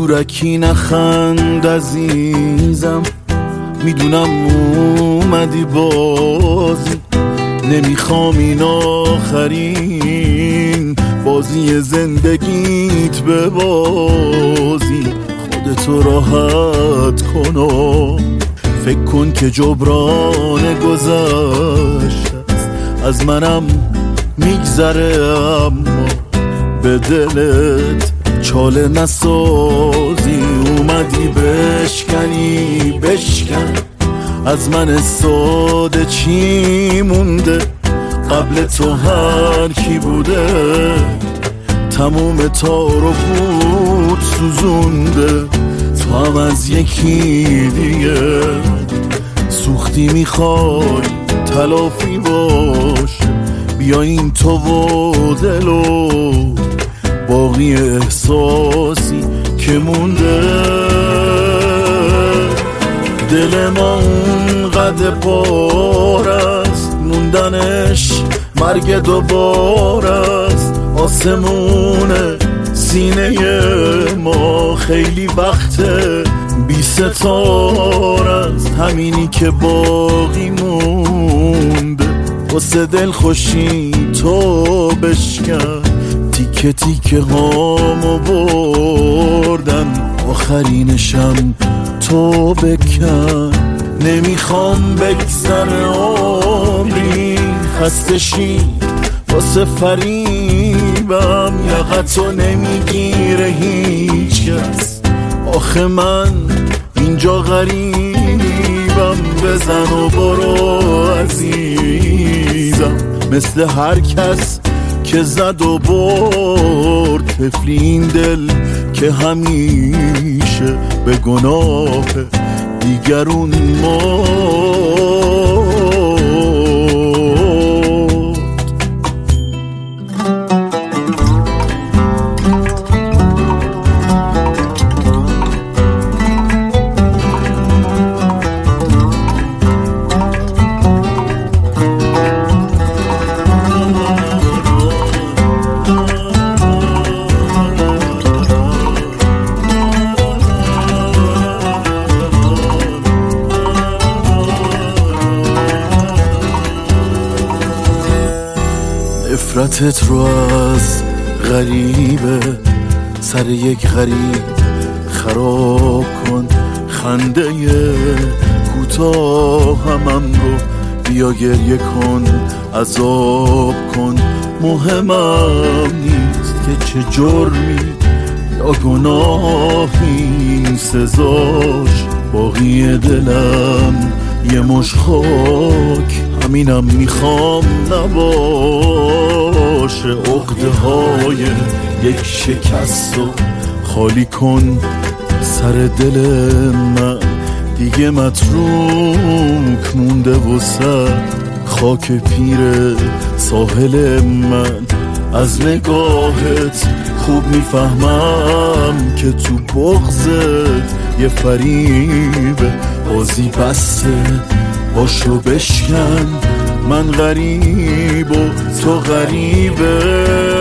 زورکی نخند عزیزم، میدونم اومدی بازی، نمیخوام این آخرین بازی زندگیت ببازی. خودتو راحت کن و فکر کن که جبران گذشته از منم میگذره، اما به دلت چاله نسازی. اومدی بشکن از من ساده چی مونده، قبل تو هر کی بوده تموم تار و پود سوزونده. تو هم از یکی دیگه سوختی، میخوای تلافی باشه، بیاین تو و دل و باقی احساسی که مونده. دل ما اونقدر پار است، موندنش مرگ دوباره است. آسمون سینه ما خیلی وقته بی ستاره است، همینی که باقی مونده واسه دل خوشی تو بشکن. تیکه تیکه هامو بردن، آخرینشم تو بکن. نمیخوام بگذره عمری خسته شی واسه فریبم، یقتو نمیگیره هیچ کس، آخه من اینجا غریبم. بزن و برو عزیزم، مثل هر کس که زد و برد. طفل این دل که همیشه به گناه دیگرون مرد. نفرتت رو از غریبه سر یک غریب خراب کن. خنده کوتاه همم رو بیا گریه کن، عذاب کن. مهمم نیست که چه جرمی یا گناهی سزاش، باقی دلم یه مش خاک، همینم میخوام نباشه. عقده های یک شکست و خالی کن سر دل من، دیگه متروک مونده وسط خاک پیر ساحل من. از نگاهت خوب میفهمم که تو بغضت یه فریبه، بازی بسته باشو بشکن. من غریب و تو غریبه،